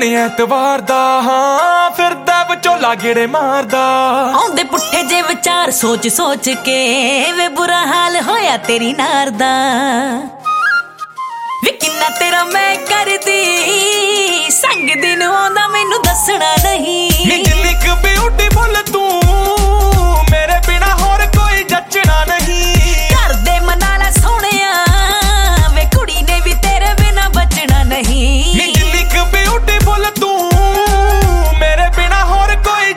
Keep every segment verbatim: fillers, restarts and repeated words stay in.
ਐਤਵਾਰ ਦਾ ਹਾਂ ਫਿਰਦਾ ਵਿਚੋਲਾ ਗੇੜੇ ਮਾਰਦਾ ਆਉਂਦੇ ਪੁੱਠੇ ਜੇ ਵਿਚਾਰ ਸੋਚ ਸੋਚ ਕੇ ਵੇ ਬੁਰਾ ਹਾਲ ਹੋਇਆ ਤੇਰੀ ਨਾਰ ਦਾ ਵੇ ਕਿੰਨਾ ਤੇਰਾ ਮੈਂ ਕਰਦੀ ਸੰਗ ਦਿਨ ਆਉਂਦਾ ਮੈਨੂੰ ਦੱਸਣਾ ਨਹੀਂ ਨੀ ਜਿੰਨੀ ਕੁ ਬਿਊਟੀਫੁਲ ਤੂੰ ਮੇਰੇ ਬਿਨਾ ਹੋਰ ਕੋਈ ਜੱਚਣਾ ਨਹੀਂ ਘਰ ਦੇ ਮਨਾ ਲੈ ਸੋਹਣਿਆ ਵੇ ਕੁੜੀ ਨੇ ਵੀ ਤੇਰੇ ਬਿਨਾ ਬਚਣਾ ਨਹੀਂ ਨੀ ਜਿੰਨੀ ਕੁ ਬਿਊਟੀਫੁਲ ਤੂੰ ਮੇਰੇ ਬਿਨਾ ਹੋਰ ਕੋਈ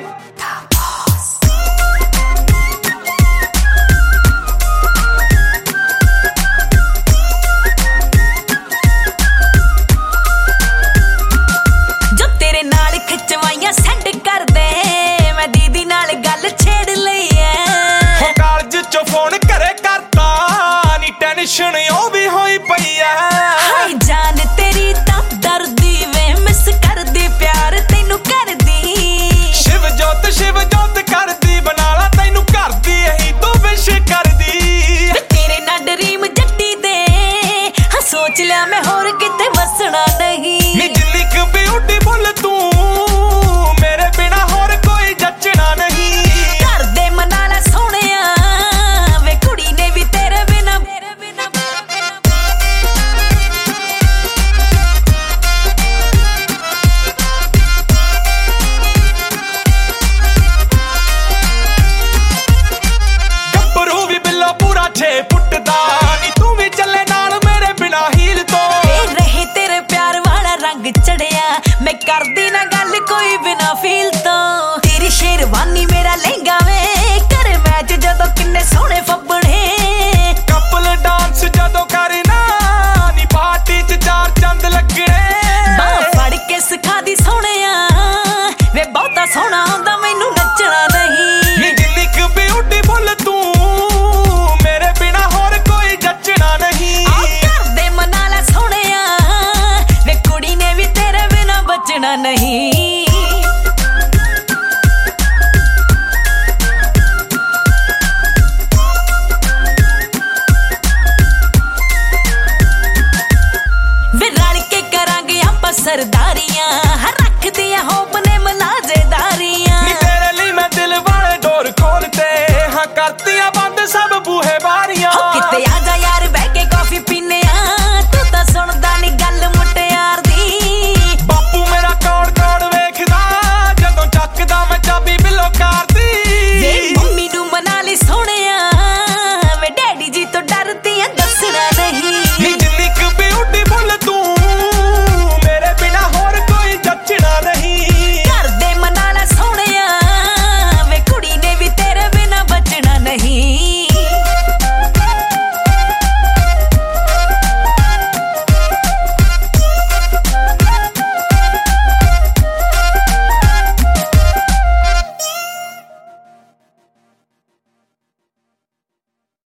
ਜੋ ਤੇਰੇ ਨਾਲ ਖਿਚਵਾਈਆਂ ਸੈਂਡ ਕਰਦੇ ਮੈਂ ਦੀਦੀ ਨਾਲ ਗੱਲ ਛੇੜ ਲਈ ਐ ਹੋ ਕਾਲਜ ਚੋਂ ਫੋਨ ਘਰੇ ਕਰਤਾ ਨੀ ਟੈਨਸ਼ਨ ਉਹ ਵੀ ਹੋਈ ਪਈ ਐ ਹਾਏ ਜਾਨ ਤੇਰੀ ਤਾਂ ਦਰਦੀ ਵੇ ਮਿਸ ਕਰਦੀ ਪਿਆਰ ਤੈਨੂੰ ਕਰਦੀ ਸ਼ਿਵ ਜੋਤ ਸ਼ਿਵ ਜੋਤ ਕਰਦੀ ਬਨਾਲਾ ਤੈਨੂੰ ਕਰਦੀ ਇਹੀ ਤੂੰ ਵਿਸ਼ ਕਰਦੀ ਵੇ ਤੇਰੇ ਨਾਲ ਡਰੀਮ ਜੱਟੀ ਦੇ ਹਾਂ ਸੋਚ ਲਿਆ ਮੈਂ ਹੋਰ ਕਿਤੇ ਵਸਣਾ ਨਹੀਂ ਨੀ ਜਿੰਨੀ ਕੁ ਬਿਊਟੀਫੁਲ ਤੂੰ ਮੇਰੇ ਬਿਨਾ ਹੋਰ ਕੋਈ ਜੱਚਣਾ ਨਹੀਂ ਘਰ ਦੇ ਮਨਾ ਲੈ ਸੋਹਣਿਆ ਵੇ ਕੁੜੀ ਨੇ ਵੀ ਤੇਰੇ ਬਿਨਾ ਗੱਭਰੂ ਵੀ ਬਿੱਲੋ ਪੂਰਾ ਛੇ ਫੁੱਟ ਦਾ ਨੀ ਤੂੰ ਵੀ ਚੱਲੇ ਨਾਲ ਮੇਰੇ ਬਿਨਾ ਹੀਲ ਤੋਂ ਇਹ ਰਹੇ ਤੇਰੇ ਪਿਆਰ ਵਾਲਾ ਰੰਗ ਚੜਿਆ ਮੈਂ ਕਰਦੀ ਨਾ ਗੱਲ ਕੋਈ ਬਿਨਾ ਫੀਲ ਤੋਂ ਤੇਰੀ ਸ਼ੇਰਵਾਨੀ ਮੇਰਾ ਲਹਿੰਗਾ ਵੇ ਕਰ ਮੈਚ ਜਦੋਂ ਕਿੰਨੇ ਸੋਹਣੇ ਫੱਬਣੇ ਕਪਲ ਡਾਂਸ ਜਦੋਂ ਕਰਨਾ ਨੀ ਪਾਰਟੀ ਚ ਚਾਰ ਚੰਦ ਲੱਗਣੇ ਬਾਹ ਫੜ ਕੇ ਸਿਖਾ ਦੀ ਸੋਹਣਿਆ ਵੇ ਬਹੁਤਾ ਸੋਹਣਾ ਆਉਂਦਾ ਮੈਨੂੰ ਨੱਚਣਾ ਨਹੀਂ ਨੀ ਜਿੰਨੀ ਕੁ ਬਿਊਟੀਫੁਲ ਤੂੰ ਮੇਰੇ ਬਿਨਾ ਹੋਰ ਕੋਈ ਜੱਚਣਾ ਨਹੀਂ ਆ ਘਰ ਦੇ ਮਨਾ ਲੈ ਸੋਹਣਿਆ ਵੇ ਕੁੜੀ ਨੇ ਵੀ ਤੇਰੇ ਬਿਨਾ ਬਚਣਾ ਨਹੀਂ ਵੇ ਰਲ ਕੇ ਕਰਾਂਗੇ ਆਪਾਂ ਸਰਦਾਰੀਆਂ ਹਰ ਰੱਖਦੀਆਂ ਹੋਪ ਨੇ ਮਲਾਜੇਦਾਰੀਆਂ ਨੀ ਤੇਰੇ ਲਈ ਮੈਂ ਦਿਲ ਵਾਲੇ ਡੋਰ ਖੋਲਤੇ ਹਾਂ ਕਰਤੀਆਂ ਬੰਦ ਸਭ ਬੂਹੇ ਬਾਰੀਆਂ ਹੋ ਕਿਤੇ ਆ ਜਾ ਯਾਰ ਬੈ